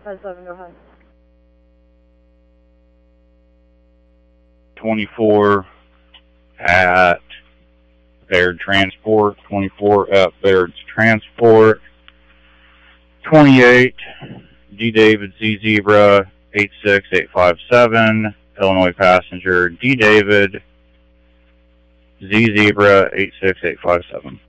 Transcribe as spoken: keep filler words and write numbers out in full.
five seven, go ahead. twenty-four at Baird Transport, twenty-four at Baird's Transport, twenty-eight D David Z Zebra eight six eight five seven, Illinois passenger D David Z Zebra eight six eight five seven.